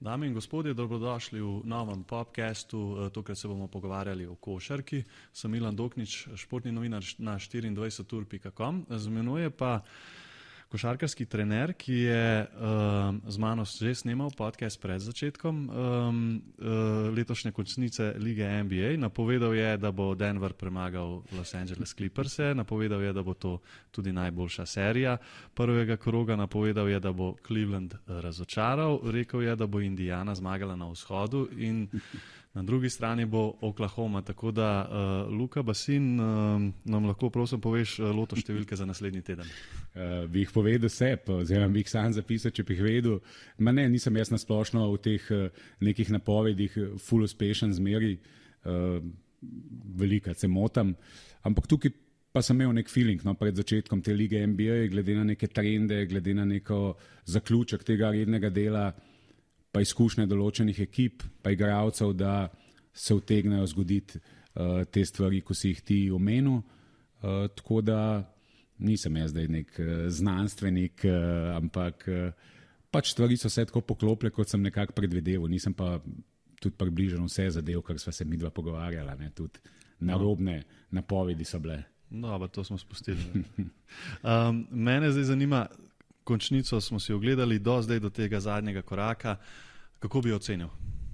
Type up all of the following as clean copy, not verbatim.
Dame in gospodje, dobrodošli v novem podcastu. Tokrat se bomo pogovarjali o košarki. Sem Milan Doknič, športni novinar na 24ur.com. Z menoj je pa košarkarski trener, ki je z mano že snemal podcast pred začetkom letošnje končnice lige NBA. Napovedal je, da bo Denver premagal Los Angeles Clippers, napovedal je, da bo to tudi najboljša serija prvega kroga, napovedal je, da bo Cleveland razočaral, rekel je, da bo Indiana zmagala na vzhodu in na drugi strani bo Oklahoma, tako da Luka Basin, nam lahko prosim poveš loto številke za naslednji teden. Bi jih povedal sep, oziroma bi jih sam zapisal, če bi jih vedel. Nisem jaz nasplošno v teh nekih napovedih ful uspešen zmeri, velikrat se motam, ampak tukaj pa sem imel nek feeling pred začetkom te lige NBA, glede na neke trende, glede na neko zaključek tega rednega dela, pa izkušnje določenih ekip, pa igralcev, da se utegnejo zgoditi te stvari, ko si jih ti omenil. Tako da nisem jaz zdaj nek znanstvenik, ampak pač stvari so se tako poklopile, kot sem nekako predvideval. Nisem pa tudi približno vse zadev, kar sva se midva pogovarjala. Tudi narobne napovedi so bile. No, pa to smo spustili. Mene zdaj zanima, končnico smo si ogledali do zdaj, do tega zadnjega koraka. Kako bi jo ocenil?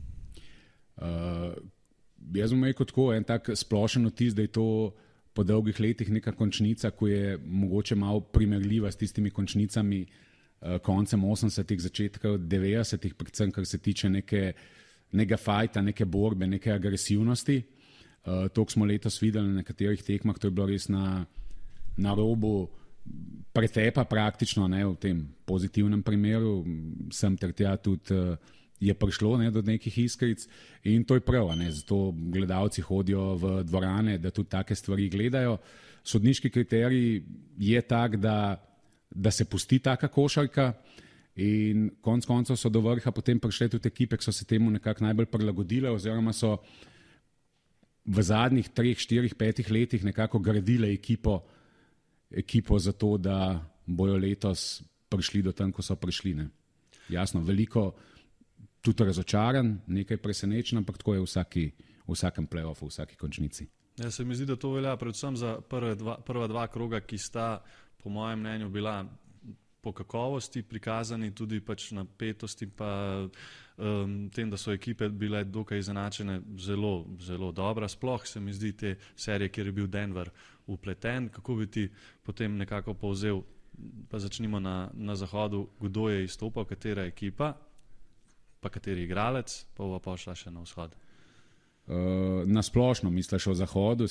Jaz bom rekel tako, en tak splošen vtis, da je to po dolgih letih neka končnica, ko je mogoče malo primerljiva s tistimi končnicami koncem 80-ih, začetka 90-ih, predvsem kar se tiče nekega fajta, neke borbe, neke agresivnosti. To smo letos videli na nekaterih tekmah, to je bilo res na robu pretepa praktično, v tem pozitivnem primeru, sem ter tja tudi je prišlo do nekih iskric in to je prav, zato gledalci hodijo v dvorane, da tudi take stvari gledajo. Sodniški kriterij je tak, da se pusti taka košarka in konec koncev so do vrha potem prišle tudi ekipe, ki so se temu nekako najbolj prilagodile oziroma so v zadnjih 3, 4, 5 letih nekako gradile ekipo za to, da bojo letos prišli do tam, ko so prišli. Jasno, veliko tudi razočaran, nekaj presenečen, ampak tako je v vsakem play-offu, v vsaki končnici. Ja, se mi zdi, da to velja predvsem za prva dva kroga, ki sta po mojem mnenju bila po kakovosti prikazani, tudi pač napetosti, pa tem, da so ekipe bile dokaj izenačene, zelo, zelo dobra. Sploh se mi zdi te serije, kjer je bil Denver upleten. Kako bi ti potem nekako povzel, pa začnimo na zahodu, kdo je izstopal, katera ekipa, pa kateri igralec, pa bova pa šla še na vzhod. Na splošno misliš o zahodu,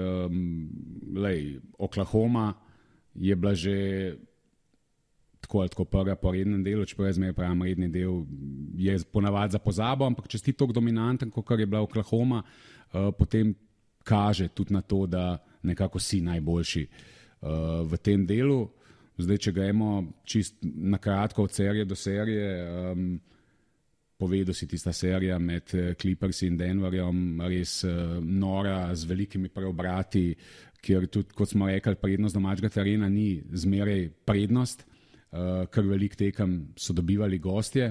Oklahoma je bila že tako ali tako prva po rednem delu, čeprav jaz zmeraj pravim, redni del je ponavadi za pozabo, ampak če si tako dominanten, kot je bila Oklahoma, potem kaže tudi na to, da nekako si najboljši v tem delu. Zdaj, če gremo čist na kratko od serije do serije, povedal si tista serija med Clippersi in Denverjem, res nora, z velikimi preobrati, kjer tudi, kot smo rekli, prednost domačega terena ni zmeraj prednost, kar velik tekem so dobivali gostje.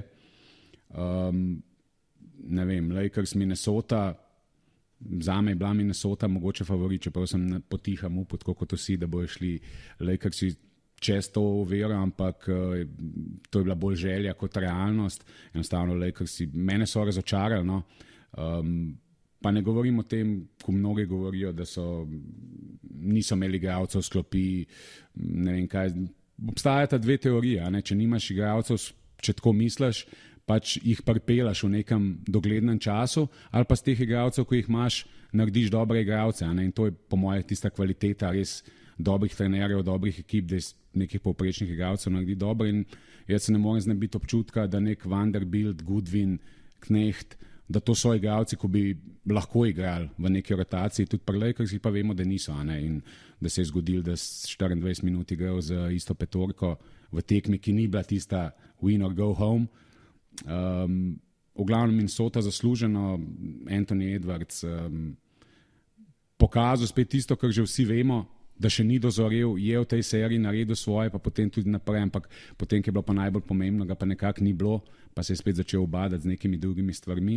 Lakers Minnesota, zame je bila Minnesota mogoče favorit, čeprav sem potiham upal, tako kot vsi, da bojo šli Lakersi čez to oviro, ampak to je bila bolj želja kot realnost. Enostavno Lakersi mene so razočarali, pa ne govorim o tem, ko mnogi govorijo, da niso imeli igralcev v sklopi, ne vem kaj. Obstajata dve teorije, če nimaš igralcev, če tako misliš, pač jih pripelaš v nekem doglednem času, ali pa z teh igralcev, ko jih imaš, narediš dobre igralce. In to je po moje tista kvaliteta res dobrih trenerjev, dobrih ekip, da iz nekih povprečnih igralcev naredi dobro. In jaz se ne morem znebiti občutka, da nek Vanderbilt, Goodwin, Knecht, da to so igralci, ko bi lahko igrali v neki rotaciji, tudi pri Lakersih pa vemo, da niso. In da se je zgodilo, da 24 minut igral z isto petorko v tekmi, ki ni bila tista win or go home. V glavnem Minnesota zasluženo, Anthony Edwards pokazal spet tisto, kar že vsi vemo, da še ni dozorel, je v tej seriji naredil svoje, pa potem tudi naprej, ampak potem, ki je bilo pa najbolj pomembno, ga pa nekako ni bilo, pa se je spet začel ubadati z nekimi drugimi stvarmi.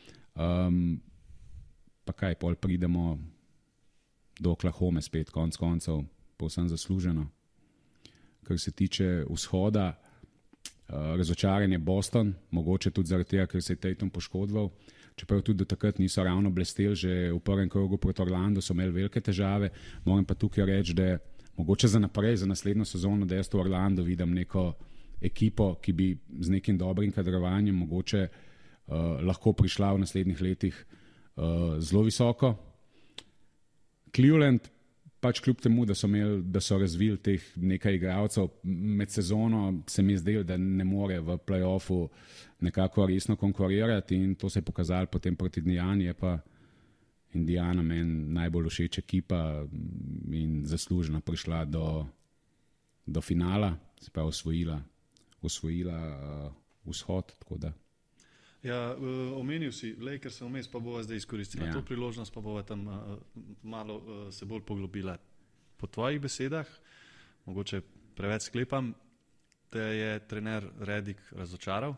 Pa kaj, pol pridemo do Oklahome spet, konc koncev, povsem zasluženo. Kar se tiče vzhoda, razočaranje Boston, mogoče tudi zaradi tega, ker se je Tatum poškodoval, čeprav tudi do takrat niso ravno blesteli, že v prvem krogu proti Orlandu so imeli velike težave. Moram pa tukaj reči, da mogoče za naprej, za naslednjo sezono, da jaz v Orlandu vidim neko ekipo, ki bi z nekim dobrim kadrovanjem mogoče lahko prišla v naslednjih letih zelo visoko. Cleveland, pač kljub temu, da so razvili teh nekaj igralcev med sezono, se mi je zdelo, da ne more v play-offu nekako resno konkurirati in to se je pokazalo potem proti Indijani, je pa Indijana meni najbolj všeč ekipa in zasluženo prišla do finala, se pa osvojila vzhod, tako da. Ja, omenil si, ker se vmes pa bova zdaj izkoristila to priložnost, pa bova tam malo se bolj poglobila. Po tvojih besedah, mogoče preveč sklepam, te je trener Redick razočaral?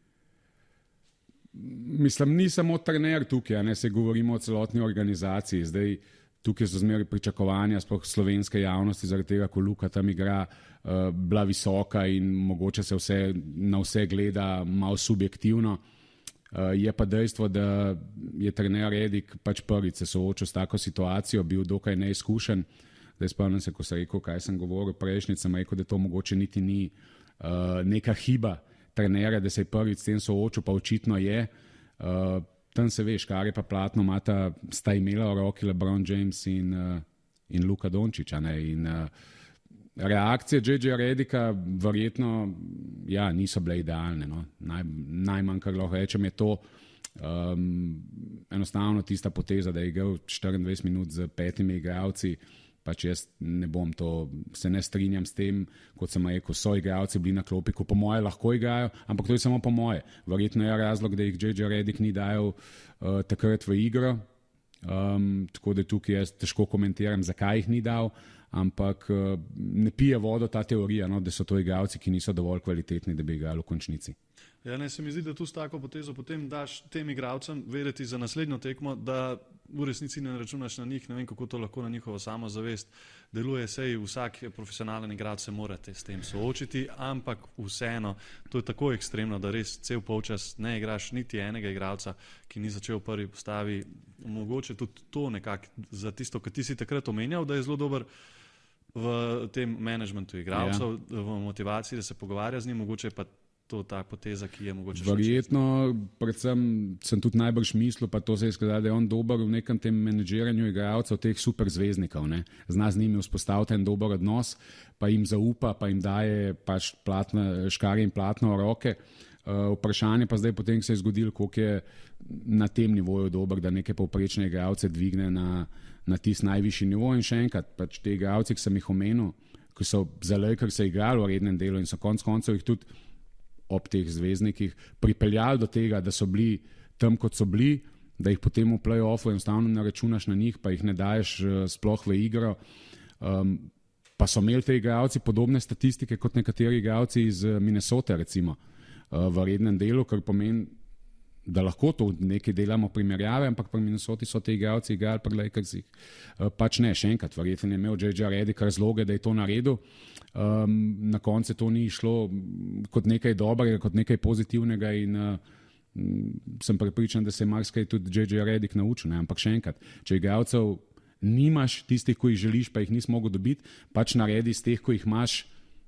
Mislim, ni samo trener tukaj, ne se govorimo o celotni organizaciji. Zdaj, tukaj so zmeraj pričakovanja, sploh slovenske javnosti, zaradi tega, ko Luka tam igra, bila visoka in mogoče se na vse gleda malo subjektivno. Je pa dejstvo, da je trener Redick pač prvič se soočil s tako situacijo, bil dokaj neizkušen. Zdaj spomnim se, ko sem rekel, kaj sem govoril prejšnjič, sem rekel, da to mogoče niti ni neka hiba trenera, da se je prvič s tem soočil, pa očitno je. Tam se veš, kar je pa platno, sta imela v roki LeBron James in Luka Dončić. In reakcije J.J. Redicka verjetno niso bile idealne. No. Najmanj, kar lahko rečem, je to enostavno tista poteza, da je igral 24 minut z 5 igralci. Pač jaz se ne strinjam s tem, kot sem rekel, so igralci bili na klopi, ko po moje lahko igrajo, ampak to je samo po moje. Verjetno je razlog, da jih J.J. Redick ni dajal takrat v igro, tako da tukaj jaz težko komentiram, zakaj jih ni dal, ampak ne pije vodo ta teorija, no, da so to igralci, ki niso dovolj kvalitetni, da bi igrali v končnici. Ja, ne, se mi zdi, da tu s tako potezo potem daš tem igralcem vedeti za naslednjo tekmo, da v resnici ne računaš na njih, ne vem, kako to lahko na njihovo samozavest deluje, sej vsak profesionalen igralec se morate s tem soočiti, ampak vseeno, to je tako ekstremno, da res cel polčas ne igraš niti enega igralca, ki ni začel v prvi postavi. Mogoče tudi to nekako za tisto, kar ti si takrat omenjal, da je zelo dober v tem managementu igralcev, v motivaciji, da se pogovarja z njim, mogoče pa to ta poteza, ki je mogoče... Verjetno, predvsem sem tudi najbrž mislil, pa to se je skazalo, da je on dober v nekem tem menedžiranju igralcev, teh superzvezdnikov, ne. Zna z njimi vzpostaviti en dober odnos, pa jim zaupa, pa jim daje pač škarje in platno v roke. Vprašanje pa zdaj potem, ko se je zgodilo, koliko je na tem nivoju dober, da neke povprečne igralce dvigne na tisti najvišji nivo. In še enkrat, pač te igralci, ki sem jih omenil, ki so za Lakers se igrali v rednem delu in so konec koncev jih tudi ob teh zvezdnikih pripeljali do tega, da so bili tam, kot so bili, da jih potem v play-offu enostavno ne računaš na njih, pa jih ne daješ sploh v igro. Pa so imeli te igralci podobne statistike kot nekateri igralci iz Minnesote, recimo, v rednem delu, kar pomeni, da lahko to nekaj delamo primerjave, ampak pri Minnesoti so te igralci igrali pri Lakersih. Pač ne, še enkrat, verjetno je imel J.J. Redick razloge, da je to naredil. Na koncu to ni šlo kot nekaj dobrega, kot nekaj pozitivnega in sem prepričan, da se je marsikaj tudi J.J. Redick naučil. Ne? Ampak še enkrat, če igralcev nimaš, tistih, ko jih želiš, pa jih nisi mogel dobiti, pač naredi iz teh, ko jih imaš,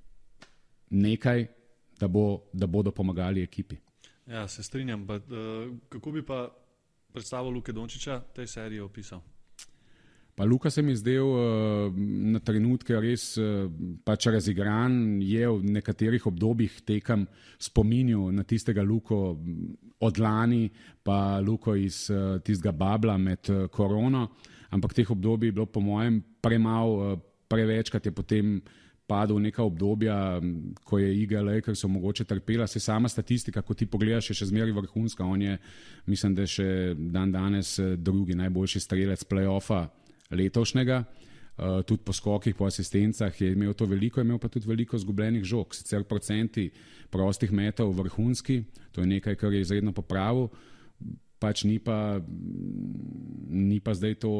nekaj, da bodo pomagali ekipi. Ja, se strinjam. Kako bi pa predstavo Luke Dončića tej seriji opisal? Pa Luka se mi zdel na trenutke res pač razigran, je v nekaterih obdobjih tekem spominjal na tistega Luko od lani, pa Luko iz tistega babla med korono, ampak teh obdobij je bilo po mojem premalo, prevečkrat je potem padel v neka obdobja, ko je igra Lakersov mogoče trpela. Se sama statistika, ko ti pogledaš, je še zmeraj vrhunska. On je, mislim, da še danes drugi najboljši strelec play-offa letošnjega. tudi po skokih, po asistencah, je imel to veliko, imel pa tudi veliko izgubljenih žog. Sicer procenti prostih metov vrhunski, to je nekaj, kar je izredno popravil, pač ni pa zdaj to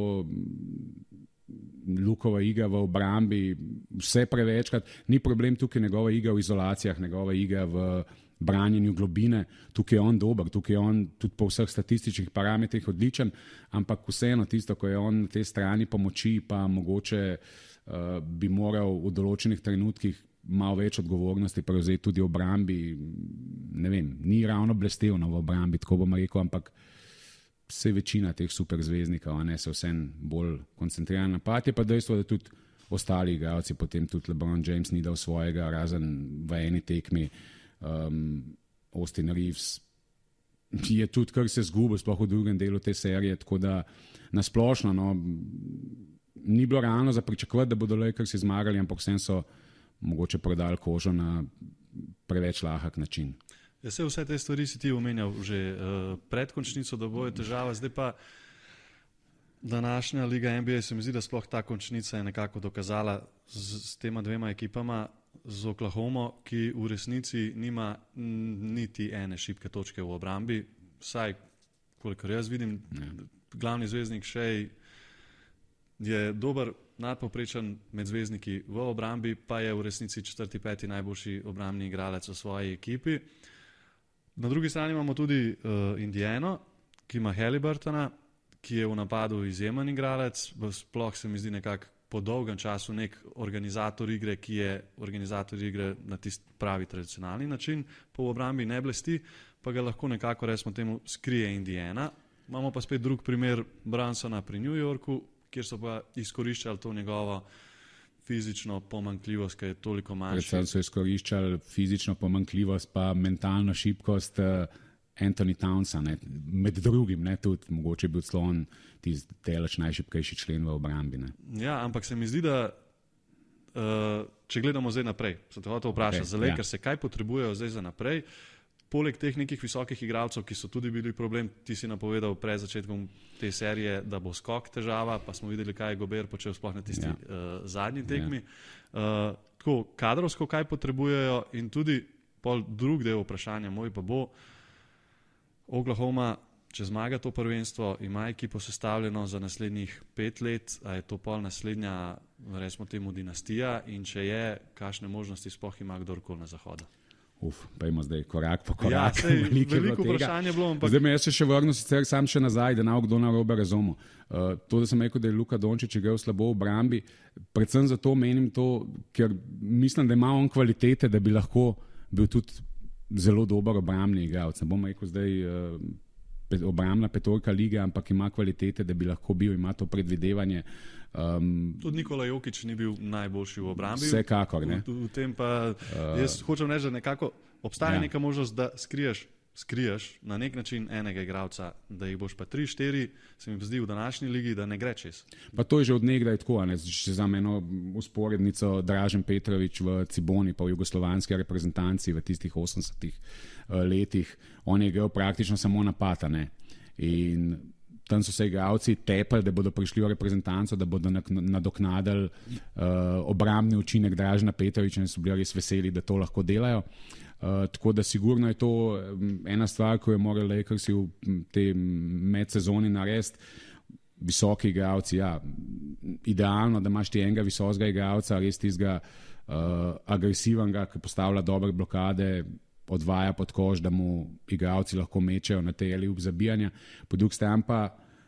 Lukova igra v obrambi, vse prevečkrat. Ni problem tukaj njegova igra v izolacijah, njegova igra v branjenju globine, tukaj je on dober, tukaj je on tudi po vseh statističnih parametrih odličen, ampak vseeno tisto, ko je on na tej strani pomoči, pa mogoče bi moral v določenih trenutkih malo več odgovornosti prevzeti tudi v obrambi, ne vem, ni ravno blestev v obrambi, tako bom rekel, ampak se večina teh superzvezdnikov se vsem bolj koncentrira na napad, je pa dejstvo, da tudi ostali igralci, potem tudi LeBron James ni dal svojega, razen v eni tekmi. Austin Reeves je tudi kar se zgubil, sploh v drugem delu te serije, tako da nasplošno ni bilo realno za pričakovati, da bodo Lakers zmagali, ampak vsem so mogoče prodali kožo na preveč lahek način. Ja, vse te stvari si ti omenjal že pred končnico, da bo je težava, zdaj pa današnja liga NBA se mi zdi, da sploh ta končnica je nekako dokazala s tema dvema ekipama, z Oklahomo, ki v resnici nima niti ene šibke točke v obrambi, vsaj kolikor jaz vidim, glavni zvezdnik Shea je dober, nadpovprečen med zvezdniki v obrambi, pa je v resnici 4., 5. najboljši obrambni igralec v svoji ekipi. Na drugi strani imamo tudi Indiano, ki ima Haliburtona, ki je v napadu izjemen igralec, sploh se mi zdi nekako po dolgem času nek organizator igre, ki je organizator igre na tisti pravi tradicionalni način, po obrambi ne blesti, pa ga lahko nekako, recimo temu, skrije Indiana. Imamo pa spet drug primer Brunsona pri New Yorku, kjer so pa izkoriščali to njegovo fizično pomanjkljivost, ki je toliko manjša. Predvsem so izkoriščali fizično pomanjkljivost, pa mentalno šibkost Anthony Townsa, med drugim, tudi mogoče bil slon tisti deleč najšibkejši člen v obrambi. Ja, ampak se mi zdi, da če gledamo zdaj naprej, se te hotel vprašati, za Lakers kaj potrebujejo zdaj za naprej, poleg teh nekih visokih igralcev, ki so tudi bili problem, ti si napovedal pred začetkom te serije, da bo skok težava, pa smo videli, kaj je Gobert počel sploh na tisti zadnji tekmi. Tako, kadrovsko kaj potrebujejo in tudi pol drug del vprašanja moj pa bo, Oklahoma, če zmaga to prvenstvo, ima ekipo sestavljeno za naslednjih 5 let, a je to pol naslednja, recimo temu, dinastija in če je, kakšne možnosti sploh ima kdorkoli na zahodu? Pa imamo zdaj korak po korak. Ja, veliko vprašanje bilo. Ampak... Zdaj me jaz še vrnil sam še nazaj, da ne bo kdo narobe razumel. To, da sem rekel, da je Luka Dončić igral slabo v obrambi, predvsem zato menim to, ker mislim, da ima on kvalitete, da bi lahko bil tudi zelo dober obrambni igralec. Ne bom rekel zdaj obrambna petorka lige, ampak ima kvalitete, da bi lahko bil, ima to predvidevanje. Tudi Nikola Jokić ni bil najboljši v obrambi. Vsekakor, ne. V tem pa jaz hočem reči, da nekako obstaja neka možnost, da skriješ na nek način enega igralca, da jih boš pa 3, 4, se mi zdi v današnji ligi, da ne gre čez. Pa to je že od nekdaj tako, če za eno usporednico Dražen Petrović v Ciboni, pa v jugoslovanski reprezentanci v tistih 80 letih, on je igral praktično samo napad, in tam so se igralci tepali, da bodo prišli v reprezentanco, da bodo nadoknadili obrambni učinek Dražena Petrovića in so bili res veseli, da to lahko delajo. Tako da sigurno je to ena stvar, ko je moral Lakersi v tej medsezoni narediti. Visoki igralci, idealno, da imaš ti enega visokega igralca, res tistega agresivnega, ki postavlja dobre blokade, odvaja pod koš, da mu igralci lahko mečejo na tej ali zabijanja. Po drugi strani pa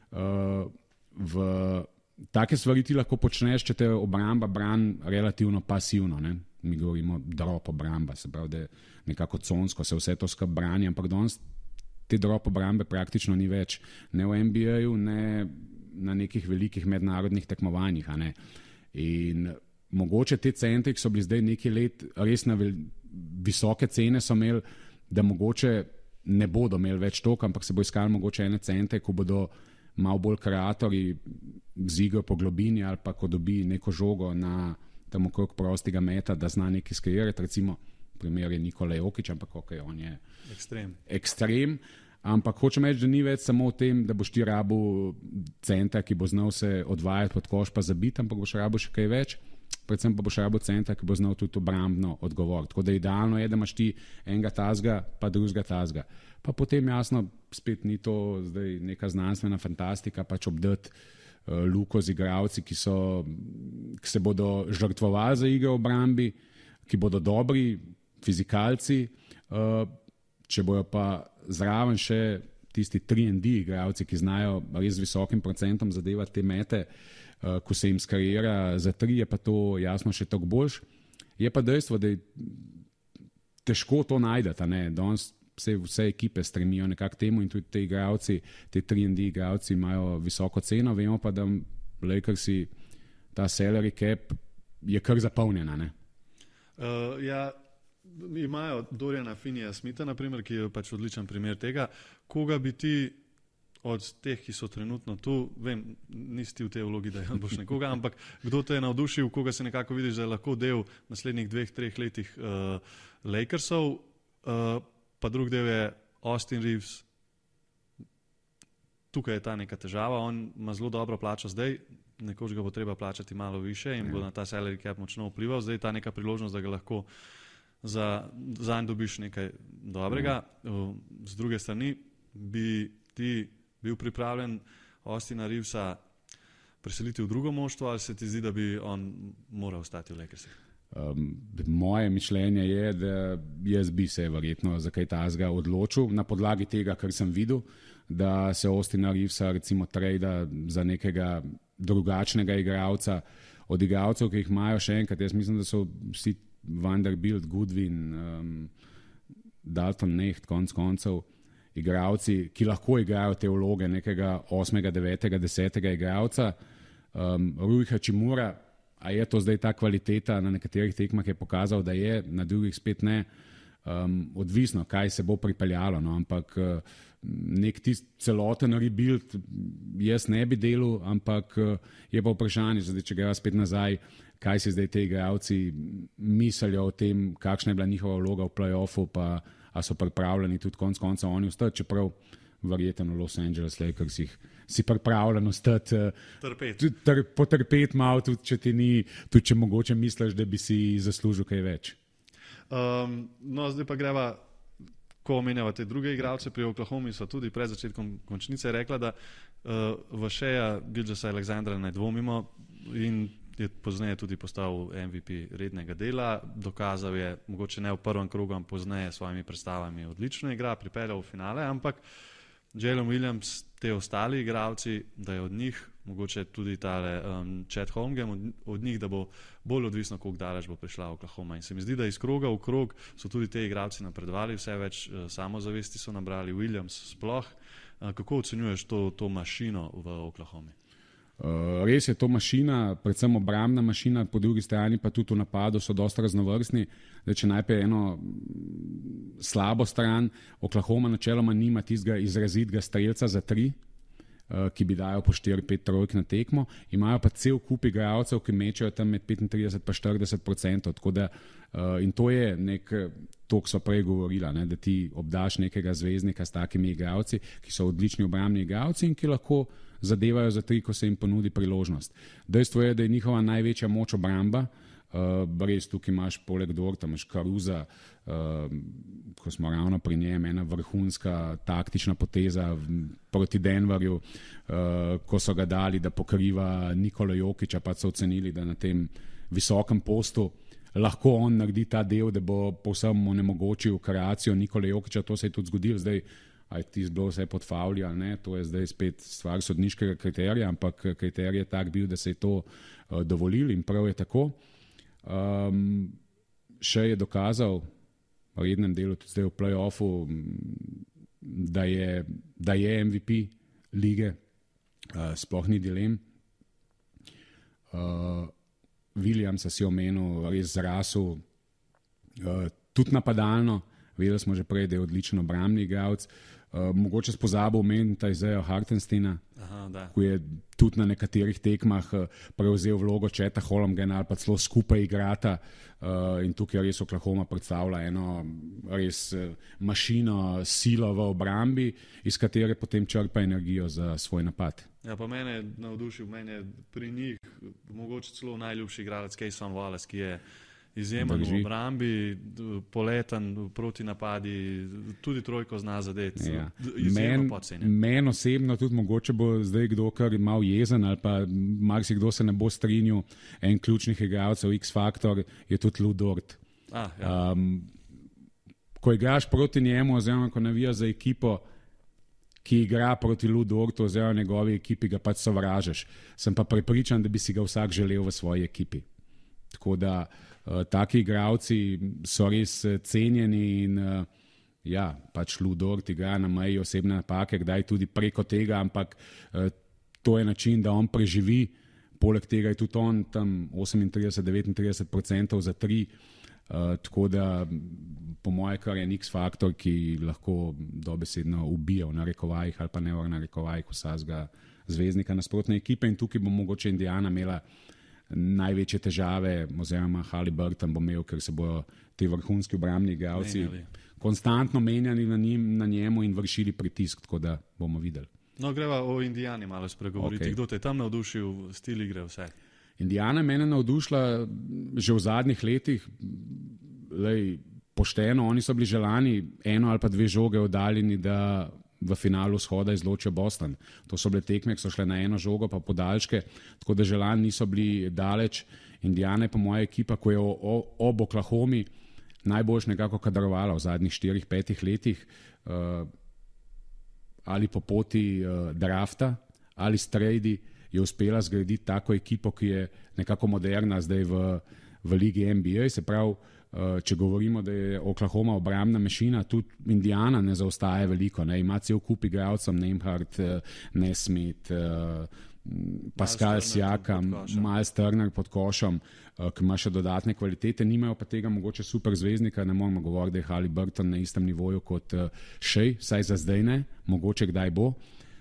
v take stvari ti lahko počneš, če te obramba brani relativno pasivno. Mi govorimo drop obramba, se pravi, da nekako consko se vse to skupaj brani, ampak danes te drop obrambe praktično ni več. Ne v NBA-ju, ne na nekih velikih mednarodnih tekmovanjih. In mogoče te centri, ki so bili zdaj nekaj let res na visoke cene, so imeli, da mogoče ne bodo imeli več toliko, ampak se bo iskali mogoče ene centre, ko bodo malo bolj kreatorji z igro po globini ali pa ko dobi neko žogo na tam okrog prostega meta, da zna nekaj skreirati, recimo primer je Nikola Jokić, ampak on je ekstrem, Ampak hočem reči, da ni več samo v tem, da boš ti rabil center, ki bo znal se odvajati pod koš pa zabiti, ampak boš rabil še kaj več. Predvsem pa boš rabil center, ki bo znal tudi obrambno odgovoriti. Tako da idealno je, da imaš ti enega tazga, pa drugega tazga. Pa potem jasno, spet ni to zdaj neka znanstvena fantastika, pač obdati luko z igralci, ki se bodo žrtvovali za igro v obrambi, ki bodo dobri fizikalci, če bojo pa zraven še tisti 3&D igralci, ki znajo res z visokim procentom zadevati te mete, ko se jim skariera za 3, je pa to jasno še toliko boljš. Je pa dejstvo, da je težko to najdete. Danes vse ekipe stremijo nekako temu in tudi te igralci, te 3&D igralci imajo visoko ceno. Vemo pa, da Lakersi ta salary cap je kar zapolnjena. Ja, imajo Doriana Finney-Smitha, naprimer, ki je pač odličen primer tega. Koga bi ti od teh, ki so trenutno tu, vem, nisi ti v tej vlogi, da boš nekoga, ampak kdo te je navdušil, koga se nekako vidiš, da je lahko del naslednjih 2-3 letih Lakersov, pa drug del je Austin Reeves. Tukaj je ta neka težava, on ima zelo dobro plačo zdaj, nekoč ga bo treba plačati malo više in bo na ta salary cap močno vplival, zdaj je ta neka priložnost, da ga lahko zanj dobiš nekaj dobrega. Z druge strani bi ti bil pripravljen Austina Reevesa preseliti v drugo moštvo ali se ti zdi, da bi on moral ostati v Lakersih? Moje mišljenje je, da jaz bi se verjetno za kaj tazga odločil na podlagi tega, kar sem videl, da se Austina Reevesa recimo trejda za nekega drugačnega igralca od igralcev, ki jih imajo še enkrat. Jaz mislim, da so vsi Vanderbilt, Goodwin, Dalton Knecht, konec koncev igralci, ki lahko igrajo te vloge nekega 8., 9., 10. igralca. Rui Hachimura, a je to zdaj ta kvaliteta, na nekaterih tekmah je pokazal, da je, na drugih spet ne. Odvisno, kaj se bo pripeljalo, ampak nek celoten rebuild jaz ne bi delal, ampak je pa vprašanje, če greva spet nazaj, kaj si zdaj te igralci mislijo o tem, kakšna je bila njihova vloga v play-offu, pa a so pripravljeni tudi konec konca oni ostati, čeprav verjetno v Los Angeles Lakersih si pripravljen ostati, potrpeti malo, tudi če ti ni, tudi če mogoče misliš, da bi si zaslužil kaj več. No, zdaj pa greva, ko omenjava te druge igralce, pri Oklahomi so tudi pred začetkom končnice rekla, da Vašeja Gilgeousa Alexandra ne dvomimo in je pozneje tudi postal MVP rednega dela, dokazal je, mogoče ne v prvem krogu, ampak pozneje s svojimi predstavami odlično igra, pripeljal v finale, ampak Jalen Williams, te ostali igralci, da je od njih, mogoče tudi tale Chet Holmgren, od njih, da bo bolj odvisno, koliko daleč bo prišla Oklahoma. In se mi zdi, da iz kroga v krog so tudi te igralci napredovali, vse več samozavesti so nabrali, Williams sploh. Kako ocenjuješ to mašino v Oklahomi? Res je to mašina, predvsem obrambna mašina, po drugi strani pa tudi v napadu so dosta raznovrstni. Če najprej eno slabo stran, Oklahoma načeloma nima tistega izrazitega strelca za 3, ki bi dajal po 4-5 trojk na tekmo, imajo pa cel kup igralcev, ki mečejo tam med 35 pa 40%, tako da in to je to, ko so prej govorila, da ti obdaš nekega zvezdnika s takimi igralci, ki so odlični obrambni igralci in ki lahko zadevajo za 3, ko se jim ponudi priložnost. Dejstvo je, da je njihova največja moč obramba, res tukaj imaš poleg Dorta, imaš Caruza, ko smo ravno pri njem, ena vrhunska taktična poteza proti Denverju, ko so ga dali, da pokriva Nikola Jokića, pa so ocenili, da na tem visokem postu lahko on naredi ta del, da bo povsem onemogočil kreacijo Nikola Jokića, to se je tudi zgodilo zdaj, aj ti bilo vse pod favli ali ne, to je zdaj spet stvar sodniškega kriterija, ampak kriterij je tak bil, da se je to dovolil in prav je tako. Še je dokazal v rednem delu, tudi zdaj v play-offu, da je MVP lige, sploh ni dilem. Williamsa si omenil, res zrasel, tudi napadalno, vedeli smo že prej, da je odličen obrambni igralec. Mogoče spozabil omeniti Isaiah Hartensteina, ki je tudi na nekaterih tekmah prevzel vlogo Cheta Holmgren ali pa celo skupaj igrata in tukaj res Oklahoma predstavlja eno res mašino, silo v obrambi, iz katere potem črpa energijo za svoj napad. Ja, pa mene je navdušil, pri njih mogoče celo najljubši igralec Cason Wallace, ki je izjemen v obrambi, poleten proti napadi, tudi trojko zna zadeti. Ja. Meni osebno tudi mogoče bo zdaj kdo kar mal jezen ali pa marsikdo se ne bo strinjal, en ključnih igralcev X-Factor je tudi Lou Dort. Ja. Ko igraš proti njemu oziroma ko navijaš za ekipo, ki igra proti Lou Dortu oziroma njegovi ekipi, ga pač sovražeš. Sem pa prepričan, da bi si ga vsak želel v svoji ekipi. Tako da taki igralci so res cenjeni in ja, pač Lou Dort igra na meji osebne napake, kdaj tudi preko tega, ampak to je način, da on preživi, poleg tega je tudi on tam 38-39% za 3, tako da po moje kar je X-faktor, ki lahko dobesedno ubija v narekovajih ali pa ne v narekovajih vsakega zvezdnika nasprotne ekipe in tukaj bo mogoče Indiana imela največje težave, oziroma Haliburton bo imel, ker se bodo ti vrhunski obrambni igralci konstantno menjali na njemu in vršili pritisk, tako da bomo videli. No, greva o Indijani malo spregovoriti. Okay. Kdo te je tam navdušil, stil igre, vse? Indijana mene navdušila že v zadnjih letih, pošteno, oni so bili želani 1 ali pa 2 žoge oddaljeni, da v finalu shoda izločijo Boston. To so bile tekme, ki so šle na 1 žogo pa podaljške, tako da želani niso bili daleč. Indijana je pa moja ekipa, ko je ob Oklahomi najboljš nekako kadrovala v zadnjih 4-5 letih, ali po poti drafta, ali s trade je uspela zgraditi tako ekipo, ki je nekako moderna zdaj v ligi NBA, se pravi, če govorimo, da je Oklahoma obrambna mašina, tudi Indiana ne zaostaja veliko, ne? Ima cel kup igralcev, Nembhard, Nesmith, Pascal Siakam, Miles Turner pod košom, ki ima še dodatne kvalitete, nimajo pa tega mogoče super zvezdnika, ne moramo govoriti, da je Haliburton na istem nivoju kot Shea, saj za zdaj ne, mogoče kdaj bo.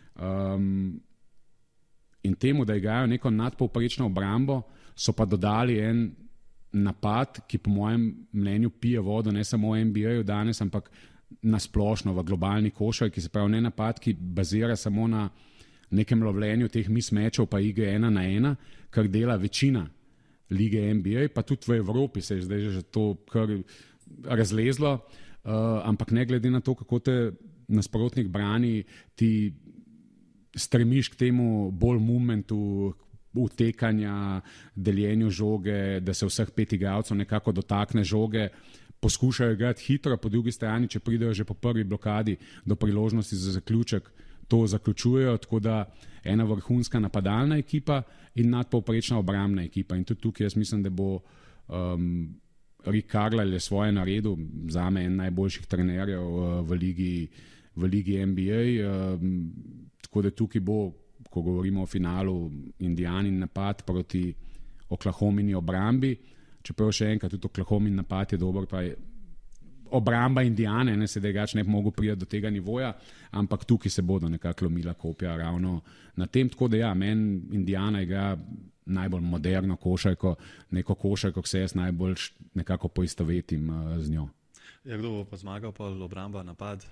In temu, da igrajo neko nadpovprečno obrambo, so pa dodali en napad, ki po mojem mnenju pije vodo ne samo v NBA-ju danes, ampak nasplošno v globalni košarki, ki se pravi ne napad, ki bazira samo na nekem lovljenju teh mismečev pa igre 1 na 1, kar dela večina lige NBA, pa tudi v Evropi se je zdaj že to kar razlezlo, ampak ne glede na to, kako te nasprotnik brani, ti stremiš k temu bolj momentu, utekanja, deljenju žoge, da se vseh 5 igralcev nekako dotakne žoge, poskušajo igrati hitro, po drugi strani, če pridejo že po prvi blokadi do priložnosti za zaključek, to zaključujejo, tako da ena vrhunska napadalna ekipa in nadpovprečna obrambna ekipa. In tudi tukaj jaz mislim, da bo Rick Carlisle svoje naredil, zame en najboljših trenerjev v ligi NBA, tako da tukaj bo, ko govorimo o finalu, Indianin napad proti Oklahomini obrambi, čeprav še enkrat tudi Oklahomin napad je dober, pa je obramba Indijane, ne se drugače ne bi mogel priti do tega nivoja, ampak tukaj se bodo nekako lomila kopja ravno na tem, tako da ja, meni Indijana igra najbolj moderno košarko, neko košarko, ki se jaz najbolj nekako poistovetim z njo. Ja, kdo bo pa zmagal, pa obramba, napad?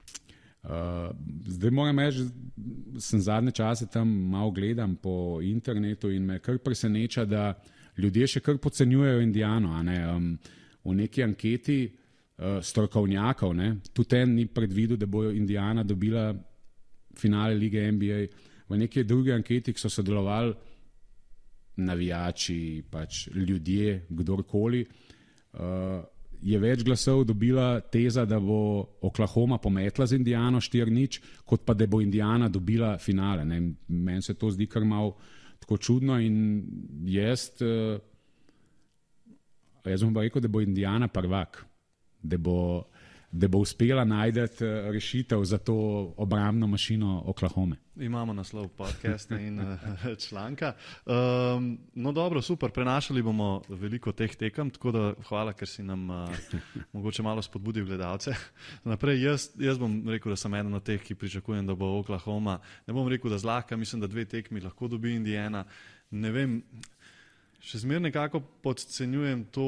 Zdaj moram reči, sem zadnje čase tam malo gledam po internetu in me kar preseneča, da ljudje še kar podcenjujejo Indijano. V neki anketi strokovnjakov, tudi en ni predvidel, da bo Indijana dobila finale lige NBA. V neki drugi anketi, ki so sodelovali navijači, pač ljudje, kdorkoli, je več glasov dobila teza, da bo Oklahoma pometla z Indijano 4-0, kot pa da bo Indijana dobila finale. Meni se to zdi kar malo tako čudno in jaz bom pa rekel, da bo Indijana prvak, da bo da bo uspela najti rešitev za to obrambno mašino Oklahome. Imamo naslov podcasta in članka. No dobro, super, prenašali bomo veliko teh tekem, tako da hvala, ker si nam mogoče malo spodbudil gledalce. Naprej, jaz bom rekel, da sem eden od teh, ki pričakujem, da bo Oklahoma, ne bom rekel, da zlahka, mislim, da 2 tekmi lahko dobi Indiana. Ne vem, še zmeraj nekako podcenjujem to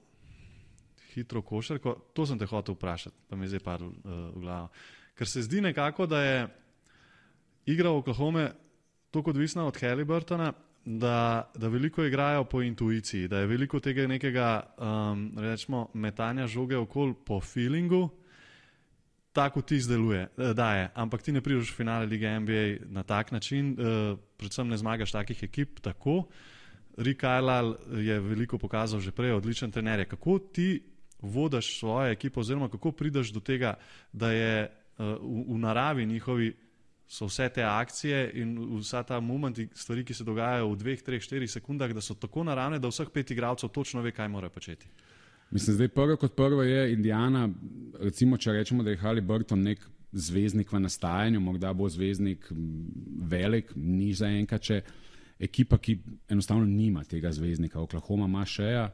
hitro košarko. To sem te hotel vprašati, pa mi je zdaj padlo v glavo. Ker se zdi nekako, da je igra v Oklahome toliko odvisna od Haliburtona, da veliko igrajo po intuiciji, da je veliko tega nekega rečemo, metanja žoge okoli po feelingu, tako ti izdeluje, daje. Ampak ti ne prideš v finale lige NBA na tak način, predvsem ne zmagaš takih ekip tako. Rick Carlisle je veliko pokazal že prej, odličen trener je. Kako ti vodiš svojo ekipo oziroma kako prideš do tega, da je v naravi njihovi so vse te akcije in vsa ta moment, stvari, ki se dogajajo v 2, 3, 4 sekundah, da so tako naravne, da vseh 5 igralcev točno ve, kaj mora početi. Mislim, zdaj prvo kot prvo je Indiana, recimo, če rečemo, da je Haliburton nek zvezdnik v nastajanju, morda bo zvezdnik velik, ni zaenkrat še ekipa, ki enostavno nima tega zvezdnika. Oklahoma ima Shea,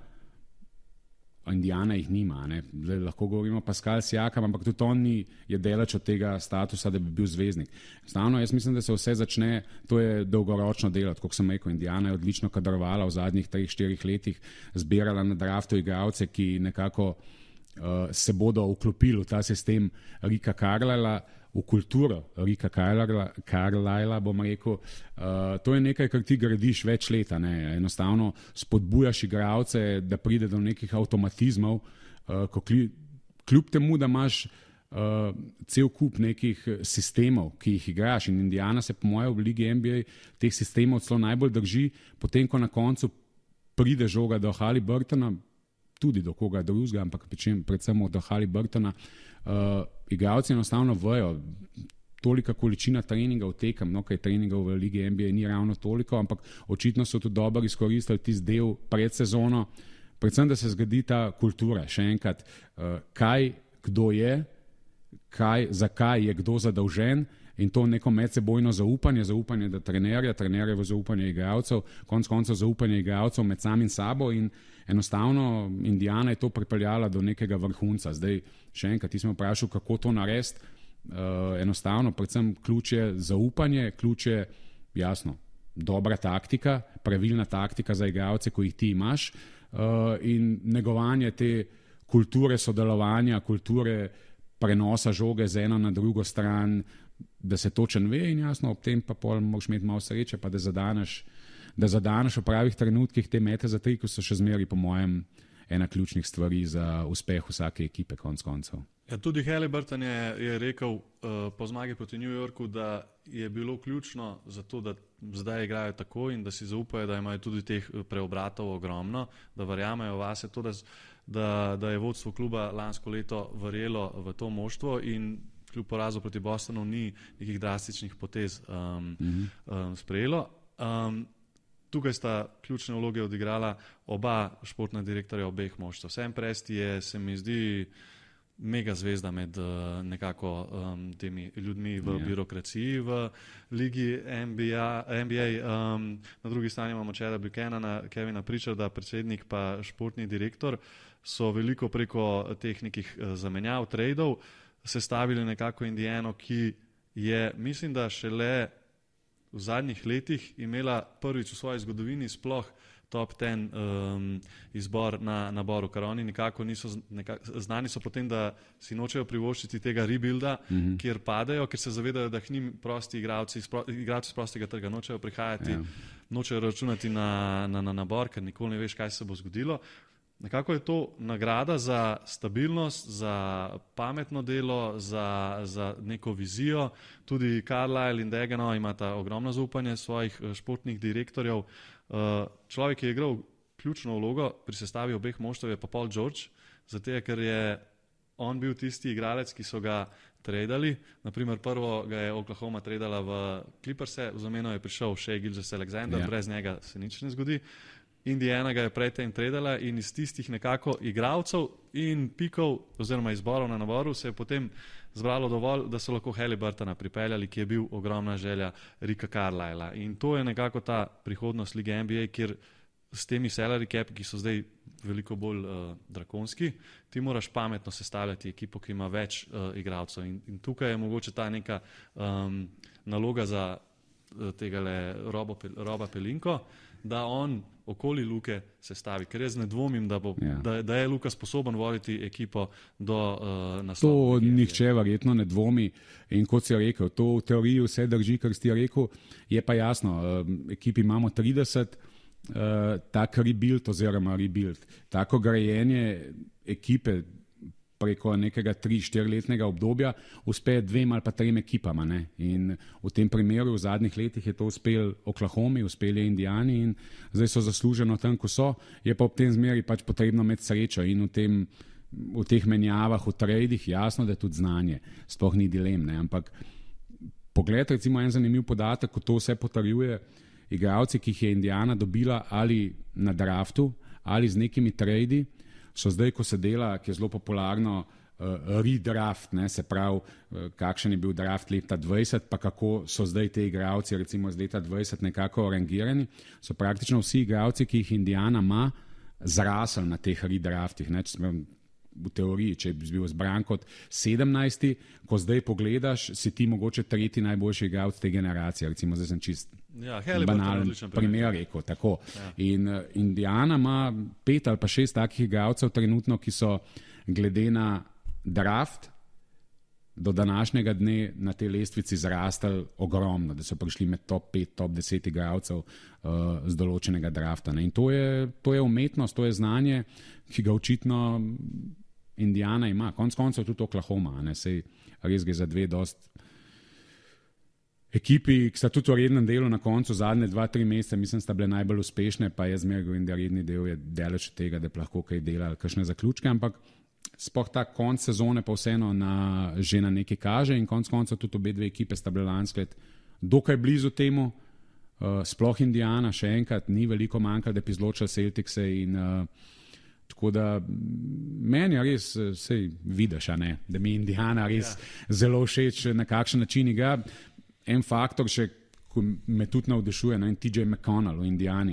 Indiana jih nima. Zdaj, lahko govorimo Pascal Siakam, ampak tudi on je deleč od tega statusa, da bi bil zvezdnik. Enostavno, jaz mislim, da se vse začne, to je dolgoročno delo, kot sem rekel, Indiana je odlično kadrovala v zadnjih 3-4 letih, zbirala na draftu igralce, ki nekako se bodo vklopili v ta sistem Ricka Carlisla, v kulturo Ricka Carlisla, bom rekel. To je nekaj, kar ti gradiš več let. Enostavno spodbujaš igralce, da pride do nekih avtomatizmov, kljub temu, da imaš cel kup nekih sistemov, ki jih igraš. In Indiana se po mojem v ligi NBA teh sistemov celo najbolj drži, potem ko na koncu pride žoga do Haliburtona, tudi do koga drugega, ampak predvsem do Haliburtona, igralci enostavno vejo, tolika količina treningov tekem, kaj treningov v ligi NBA ni ravno toliko, ampak očitno so tudi dobro izkoristili tisti del pred sezono, predvsem, da se zgodi ta kultura. Še enkrat, kdo je, zakaj je kdo zadolžen, in to neko medsebojno zaupanje do trenerja, trenerjevo zaupanje igralcev, konec koncev zaupanje igralcev med samim sabo in enostavno Indiana je to pripeljala do nekega vrhunca. Zdaj, še enkrat, ti smo vprašali, kako to narediti. Enostavno, predvsem ključ je zaupanje, ključ je jasno, dobra taktika, pravilna taktika za igralce, ko jih ti imaš, in negovanje te kulture sodelovanja, kulture prenosa žoge z eno na drugo stran, da se točen ve in jasno, ob tem pa pol moraš imeti malo sreče, pa da zadaneš v pravih trenutkih te mete za 3, ko so še zmeri, po mojem, ena ključnih stvari za uspeh vsake ekipe konec koncev. Ja, tudi Haliburton je rekel po zmagi proti New Yorku, da je bilo ključno za to, da zdaj igrajo tako in da si zaupajo, da imajo tudi teh preobratov ogromno, da verjamejo vase to, da je vodstvo kluba lansko leto verjelo v to moštvo in kljub porazu proti Bostonu ni nekih drastičnih potez sprejelo. Tukaj sta ključne vloge odigrala oba športna direktorja obeh moštv. Sam Presti je, se mi zdi, mega zvezda med nekako temi ljudmi v birokraciji v ligi NBA. Na drugi strani imamo Chada Buchanana, Kevina Pritcharda, predsednik pa športni direktor, so veliko preko teh nekih zamenjav, tradeov sestavili nekako Indiano, ki je, mislim, da šele v zadnjih letih imela prvič v svoji zgodovini sploh top 10 izbor na naboru, ker oni nekako niso, znani so potem, da si nočejo privoščiti tega rebuilda, kjer padajo, ker se zavedajo, da k njim prosti igralci z prostega trga nočejo prihajati, nočejo računati na nabor, ker nikoli ne veš, kaj se bo zgodilo. Nekako je to nagrada za stabilnost, za pametno delo, za neko vizijo. Tudi Carlisle in Degano imata ogromno zaupanje svojih športnih direktorjev. Človek, ki je igral ključno vlogo pri sestavi obeh moštev, je pa Paul George, zato ker je on bil tisti igralec, ki so ga tradali. Naprimer, prvo ga je Oklahoma tradala v Clippers, v zameno je prišel Shai Gilgeous-Alexander, brez njega se nič ne zgodi. Indiana ga je predtem tradala in iz tistih nekako igralcev in pikov oziroma izborov na naboru se je potem zbralo dovolj, da so lahko Haliburtona pripeljali, ki je bil ogromna želja Ricka Carlisla. In to je nekako ta prihodnost lige NBA, kjer s temi salary capi, ki so zdaj veliko bolj drakonski, ti moraš pametno sestavljati ekipo, ki ima več igralcev. In tukaj je mogoče ta neka naloga za tegale Roba Pelinko, da on okoli Luke sestavi, ker jaz ne dvomim, da je Luka sposoben voditi ekipo do naslova. To nihče verjetno ne dvomi in kot si rekel, to v teoriji vse drži, kar si rekel, je pa jasno, ekipi imamo 30, tak rebuild oziroma rebuild, tako grajenje ekipe preko nekega 3-4-letnega obdobja uspe 2 ali pa 3 ekipama. Ne? In v tem primeru v zadnjih letih je to uspel Oklahomi, uspeli Indijani in zdaj so zasluženo tam, ko so, je pa ob tem zmeri pač potrebno imeti srečo in v teh menjavah, v tradih, jasno, da je tudi znanje, sploh ni dilem, ne? Ampak pogled, recimo en zanimiv podatek, ko to vse potrjuje, igralci, ki jih je Indijana dobila ali na draftu ali z nekimi tradi, so zdaj, ko se dela, ki je zelo popularno, redraft, ne, se pravi, kakšen je bil draft leta 20, pa kako so zdaj te igralci, recimo z leta 20, nekako rangirani, so praktično vsi igralci, ki jih Indijana ima, zrasli na teh redraftih. Ne, v teoriji, če bi bil zbran kot 17, ko zdaj pogledaš, si ti mogoče 3. najboljši igralec te generacije, recimo zdaj sem čist banalen primer rekel. Tako. Ja. In Indijana ima 5 ali pa 6 takih igralcev trenutno, ki so glede na draft do današnjega dne na tej lestvici zrastali ogromno, da so prišli med top 5, top 10 igralcev z določenega drafta. Ne. In to je umetnost, to je znanje, ki ga očitno Indijana ima. Konec koncev tudi Oklahoma. Sej res gre za 2 dost ekipi, ki sta tudi v rednem delu na koncu zadnje 2-3 mesece, mislim, sta bile najbolj uspešne, pa je zmeraj govorim, da redni del je daleč od tega, da bi lahko kaj delali, kakšne zaključke, ampak sploh ta konc sezone pa vseeno že na nekaj kaže in konec koncev tudi obe 2 ekipe sta bile lansko leto dokaj blizu temu, sploh Indijana, še enkrat, ni veliko manjkalo, da bi izločili Celticse in tako da meni je res, sej vidiš, da mi Indijana res zelo všeč, na kakšen način igra. En faktor še, ko me tudi navdušuje, TJ McConnell v Indijani.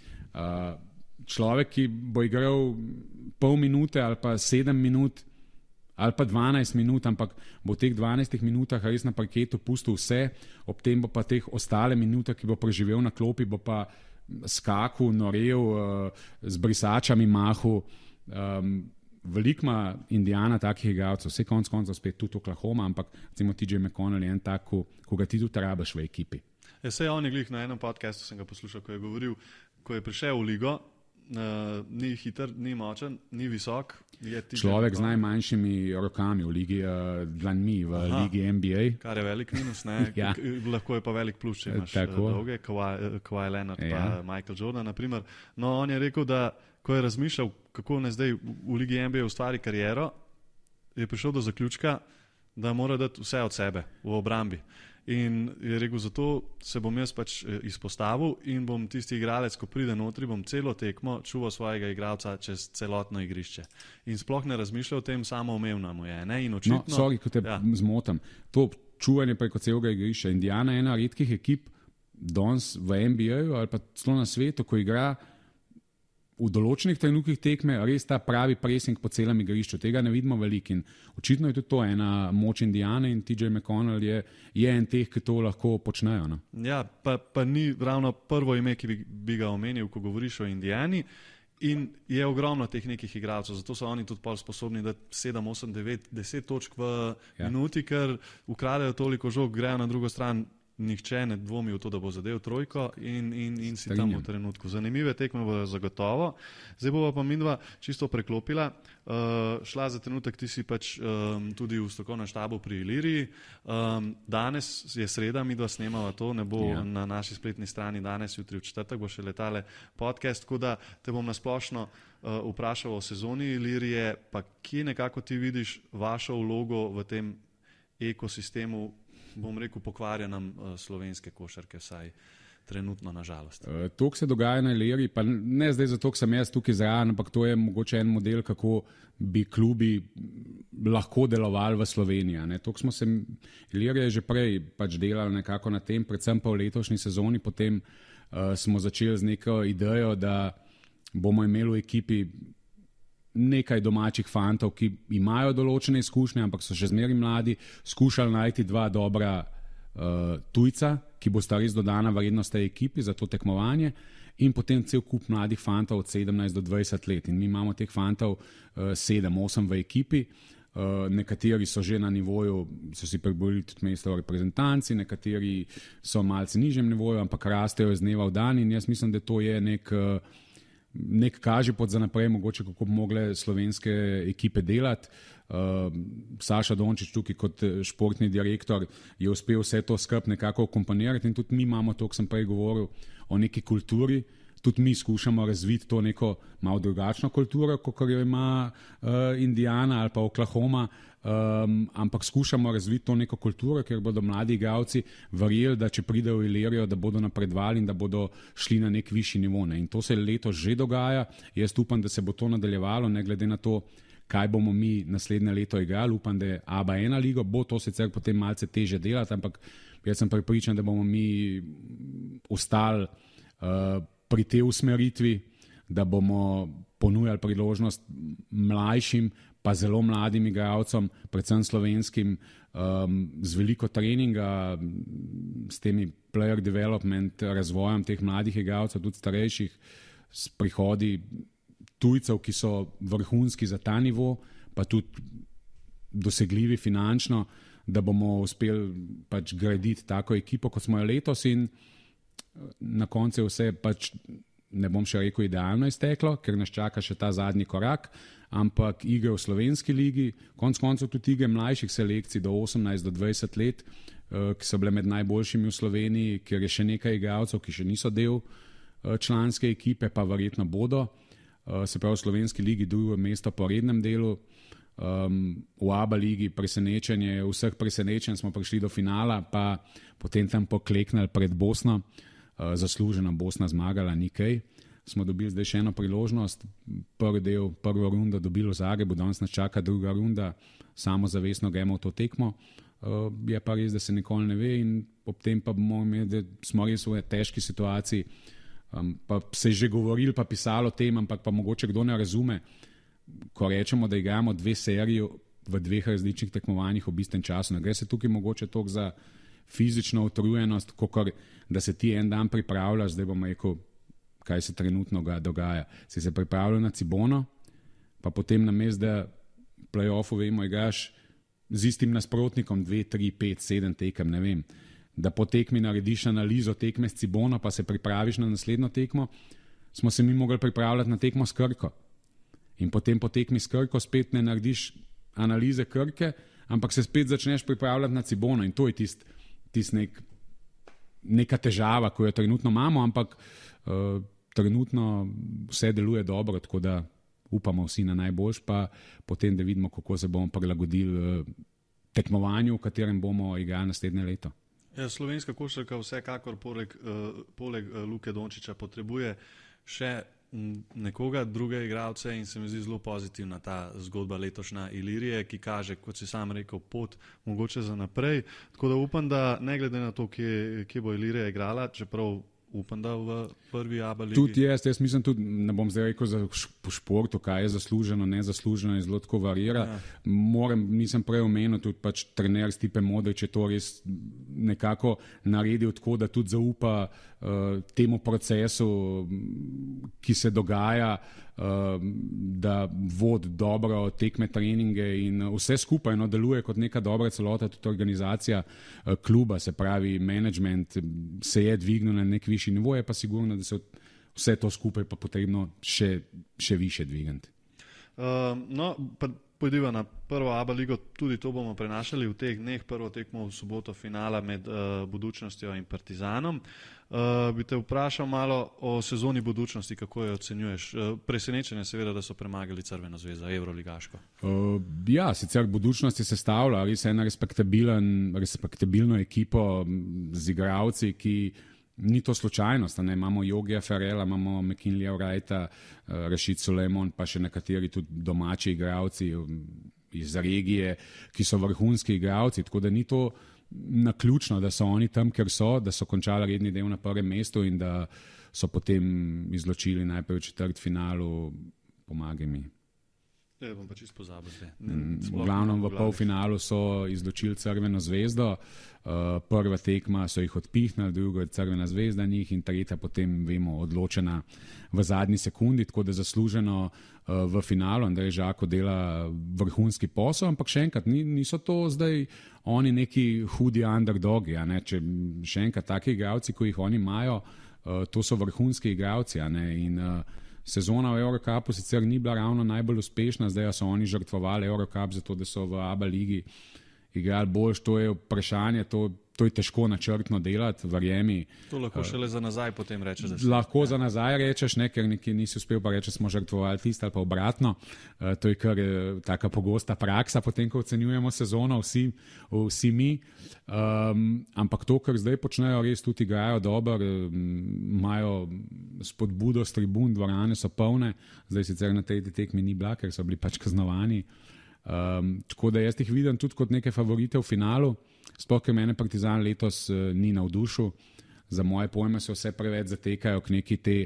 Človek, ki bo igral pol minute ali pa 7 minut ali pa 12 minut, ampak bo v teh 12 minutah res na parketu pustil vse, ob tem bo pa teh ostale minute, ki bo preživel na klopi, bo pa skakal, norel, z brisačami mahu. Veliko ima Indijana takih igralcev, vse konc koncev spet tudi Oklahoma, ampak recimo TJ McConnell je en tak, ko ga ti tudi rabiš v ekipi. Sej on je glih na enem podcastu, sem ga poslušal, ko je govoril, ko je prišel v ligo, ni hiter, ni močen, ni visok. Človek z najmanjšimi rokami v ligi, dlanmi v ligi NBA. Kar je velik minus, ne? Ja. Lahko je pa velik plus, če imaš dolge, Kawhi Leonard pa Michael Jordan, naprimer. No, on je rekel, da ko je razmišljal, kako ne zdaj v ligi NBA ustvari kariero, je prišel do zaključka, da mora dati vse od sebe v obrambi. In je rekel, zato se bom jaz pač izpostavil in bom tisti igralec, ko pride notri, bom celo tekmo čuval svojega igralca čez celotno igrišče. In sploh ne razmišlja o tem, samoumevno mu je. Ne? In očitno, sorry, ko te zmotam. To čuvanje preko celega igrišča. Indijana je ena redkih ekip danes v NBA-ju ali pa celo na svetu, ko igra v določenih trenutkih tekme res ta pravi pressing po celem igrišču. Tega ne vidimo veliko in očitno je tudi to ena moč Indijane in TJ McConnell je en teh, ki to lahko počnejo. No? Ja, pa ni ravno prvo ime, ki bi ga omenil, ko govoriš o Indijani. In je ogromno teh nekih igralcev, zato so oni tudi pol sposobni dati 7, 8, 9, 10 točk v minuti, ker ukradejo toliko žog, grejo na drugo stran. Nihče ne dvomi v to, da bo zadev trojko in si tam v trenutku. Zanimive tekme bodo zagotovo. Zdaj bova pa midva čisto preklopila. Šla za trenutek, ti si pač tudi v strokovnem štabu pri Iliriji. Danes je sreda, midva snemava to, ne bo na naši spletni strani danes, jutri v četrtek bo še letale podcast, tako da te bom nasplošno vprašal o sezoni Ilirije, pa kje nekako ti vidiš vašo vlogo v tem ekosistemu, bom rekel, pokvarjenem slovenske košarke, vsaj trenutno nažalost. To, kar se dogaja na Iliriji, pa ne zdaj zato, ker sem jaz tukaj zraven, ampak to je mogoče en model, kako bi klubi lahko delovali v Sloveniji. Ilirija je že prej pač delala nekako na tem, predvsem pa v letošnji sezoni, potem smo začeli z neko idejo, da bomo imeli v ekipi nekaj domačih fantov, ki imajo določene izkušnje, ampak so še zmeraj mladi, skušali najti dva dobra tujca, ki bosta res dodana vrednost tej ekipi za to tekmovanje, in potem cel kup mladih fantov od 17 do 20 let. In mi imamo teh fantov 7-8 v ekipi, nekateri so že na nivoju, so si priborili tudi mesto v reprezentanci, nekateri so malce nižjem nivoju, ampak rastejo iz dneva v dan, in jaz mislim, da to je nek kažipot za naprej, mogoče kako bi mogle slovenske ekipe delati. Saša Dončić tukaj kot športni direktor je uspel vse to skupaj nekako ukomponirati, in tudi mi imamo to, kar sem prej govoril, o neki kulturi. Tudi mi skušamo razviti to neko malo drugačno kulturo, kot jo ima Indiana ali pa Oklahoma, ampak skušamo razviti to neko kulturo, ker bodo mladi igralci verjeli, da če pridejo v Ilirijo, da bodo napredovali in da bodo šli na nek višji nivo. In to se letos že dogaja. Jaz upam, da se bo to nadaljevalo, ne glede na to, kaj bomo mi naslednje leto igrali. Upam, da je ABA1 liga, bo to sicer potem malce teže delati, ampak jaz sem prepričan, da bomo mi ostali pri tej usmeritvi, da bomo ponujali priložnost mlajšim, pa zelo mladim igralcem, predvsem slovenskim, z veliko treninga, s temi player development, razvojem teh mladih igralcev, tudi starejših, s prihodi tujcev, ki so vrhunski za ta nivo, pa tudi dosegljivi finančno, da bomo uspeli pač graditi tako ekipo, kot smo jo letos, in na koncu vse pač, ne bom še rekel idealno izteklo, ker nas čaka še ta zadnji korak, ampak igre v slovenski ligi, konec koncev tudi igre mlajših selekcij do 18 do 20 let, ki so bile med najboljšimi v Sloveniji, ker je še nekaj igralcev, ki še niso del članske ekipe, pa verjetno bodo. Se pravi, v slovenski ligi drugo mesto po rednem delu, v ABA ligi presenečenje, vseh presenečenj smo prišli do finala, pa potem tam pokleknili pred Bosno, zasluženo Bosna zmagala, ni kaj. Smo dobili zdaj še eno priložnost, prvo rundo dobili v Zagrebu, danes nas čaka druga runda, samozavestno gremo v to tekmo. Je pa res, da se nikoli ne ve, in ob tem pa bomo imeli, da smo res v težki situaciji, pa se je že govorilo, pa pisalo o tem, ampak pa mogoče kdo ne razume, ko rečemo, da igramo dve seriji v dveh različnih tekmovanjih v istem času. Ne gre se tukaj mogoče toliko za fizično utrujenost, kot da se ti en dan pripravljaš, zdaj bom rekel, kaj se trenutno dogaja. Si se pripravljal na Cibono, pa potem namesto, da play-offu vemo, igraš z istim nasprotnikom 2, 3, 5, 7 tekem, ne vem, da po tekmi narediš analizo tekme s Cibono, pa se pripraviš na naslednjo tekmo, smo se mi mogli pripravljati na tekmo s Krko. In potem po tekmi s Krko spet ne narediš analize Krke, ampak se spet začneš pripravljati na Cibono, in to je neka težava, ko jo trenutno imamo, ampak trenutno vse deluje dobro, tako da upamo vsi na najboljš, pa potem, da vidimo, kako se bomo prilagodili tekmovanju, v katerem bomo igrali naslednje leto. Ja, slovenska košarka vsekakor poleg Luke Dončića potrebuje še nekoga, druge igralce, in se mi zdi zelo pozitivna ta zgodba letošnja Ilirije, ki kaže, kot si sam rekel, pot mogoče za naprej. Tako da upam, da ne glede na to, kje bo Ilirija igrala, čeprav upam, da v prvi ABA ligi. Tudi jaz mislim tudi, ne bom zdaj rekel za športu, kaj je zasluženo, nezasluženo, je zelo tako varira. Ja. Nisem prej omenil, tudi pač trener Stipe Modrić je to res nekako naredil tako, da tudi zaupa temu procesu, ki se dogaja, da vodi dobro tekme, treninge in vse skupaj deluje kot neka dobra celota, tudi organizacija kluba, se pravi management se je dvignil na nek višji nivo, je pa sigurno, da se vse to skupaj pa potrebno še više dvigati. Pojdiva na prvo ABA ligo, tudi to bomo prenašali v teh dneh, prvo tekmo v soboto finala med Budućnostjo in Partizanom. Bi te vprašal malo o sezoni Budućnosti, kako jo ocenjuješ? Presenečenje seveda, da so premagali Crveno zvezdo, Evroligaško. Ja, sicer Budućnost je sestavila res eno respektabilno ekipo z igralci, ki ni to slučajnost. Imamo Jogija Ferrella, imamo McKinleya Wrighta, Rashid Suleiman, pa še nekateri tudi domači igralci iz regije, ki so vrhunski igralci. Tako da ni to naključno, da so oni tam, ker so, da so končali redni del na prvem mestu in da so potem izločili najprej v četrtfinalu, pomagaj mi. Ja, bom pa čisto pozabil zdaj. V glavnem v polfinalu so izločili Crveno zvezdo, prva tekma so jih odpihnili, druga je Crvena zvezda njih in tretja potem, vemo, odločena v zadnji sekundi, tako da zasluženo v finalu. Andrej Žako dela vrhunski posel, ampak še enkrat, niso to zdaj oni neki hudi underdogi, če še enkrat taki igralci, ko jih oni imajo, to so vrhunski igralci, in sezona v Eurocupu sicer ni bila ravno najbolj uspešna, zdaj so oni žrtvovali Eurocup zato, da so v ABA ligi igrali boljš, to je vprašanje, to je težko načrtno delati, verjemi. To lahko šele za nazaj potem rečeš. Lahko za nazaj rečeš, ker nisi uspel pa reči, smo žrtvovali tisto ali pa obratno. To je kar taka pogosta praksa, potem ko ocenjujemo sezono, vsi mi. Ampak to, kar zdaj počnejo, res tudi igrajo dobro, imajo spodbudo s tribun, dvorane so polne, zdaj sicer na tej tekmi ni bila, ker so bili pač kaznovani. Tako da jaz jih vidim tudi kot neke favorite v finalu, sploh ker mene Partizan letos ni navdušil, za moje pojme se vse preveč zatekajo k neki te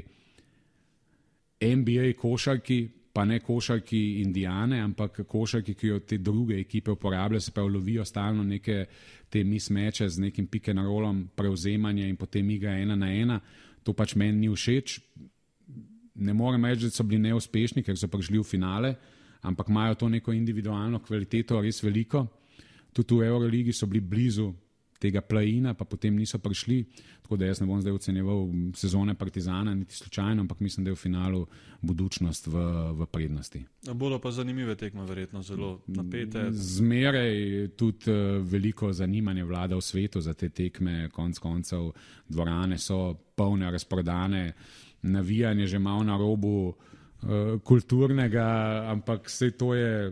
NBA košarki, pa ne košarki Indijane, ampak košarki, ki jo te druge ekipe uporabljajo, se pravi lovijo stalno neke te mismeče z nekim pick and rollom, prevzemanje in potem igra 1-1, to pač meni ni všeč. Ne morem reči, da so bili neuspešni, ker so prišli v finale, ampak imajo to neko individualno kvaliteto res veliko. Tudi v Euroligi so bili blizu tega play-ina, pa potem niso prišli, tako da jaz ne bom zdaj ocenjeval sezone Partizana, niti slučajno, ampak mislim, da je v finalu budućnost v prednosti. Bodo pa zanimive tekme, verjetno zelo napete. Zmeraj tudi veliko zanimanje vlada v svetu za te tekme, konc koncev dvorane so polne, razprodane, navijanje že malo na robu kulturnega, ampak vse to je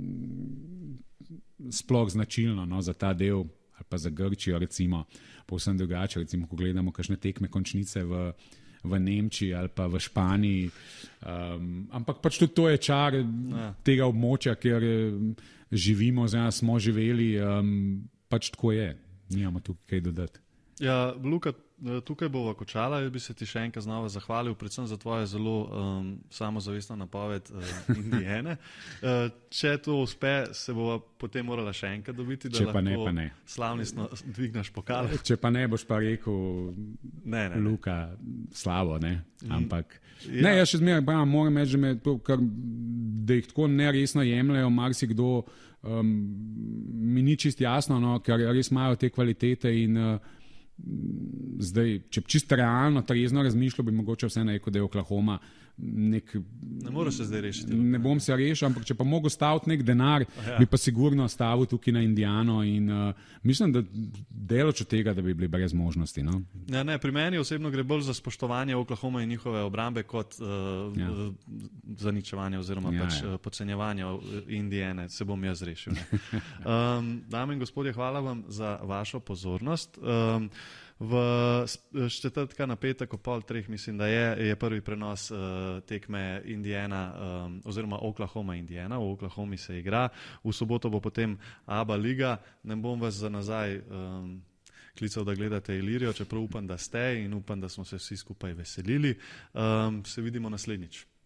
sploh značilno za ta del, ali pa za Grčijo recimo, povsem drugače, recimo, ko gledamo kakšne tekme končnice v Nemčiji ali pa v Španiji, ampak pač tudi to je čar tega območja, kjer živimo, oziroma smo živeli, pač tako je, nimamo tukaj kaj dodati. Ja, Luka, tukaj bova končala, jaz bi se ti še enkrat znova zahvalil, predvsem za tvoje zelo samozavestno napoved Indijane. Če to uspe, se bova potem morala še enkrat dobiti, da lahko slavnostno dvigneš pokal. Če pa ne, boš pa rekel, ne. Luka, slabo, ne? Ampak ne, jaz še zmeraj moram reči, da jih tako neresno jemljajo, marsikdo mi ni čist jasno, ker res imajo te kvalitete in zdaj, če čisto realno, trezno razmišljal, bi mogoče vse rekel, da je Oklahoma ne moreš se zdaj rešiti. Ne bom se rešil, ampak če pa mogo staviti nek denar, bi pa sigurno stavil tukaj na Indijano in mislim, da delač od tega, da bi bili brez možnosti. No? Ne, pri meni osebno gre bolj za spoštovanje Oklahoma in njihove obrambe kot zaničevanje oziroma podcenjevanje Indijane. Se bom jaz rešil. Dame in gospodje, hvala vam za vašo pozornost. V četrtka na petek ob 2:30 mislim, da je prvi prenos tekme Indiana oziroma Oklahoma Indiana. V Oklahomi se igra. V soboto bo potem ABA liga. Ne bom vas za nazaj klical, da gledate Ilirijo, čeprav upam, da ste in upam, da smo se vsi skupaj veselili. Se vidimo naslednjič.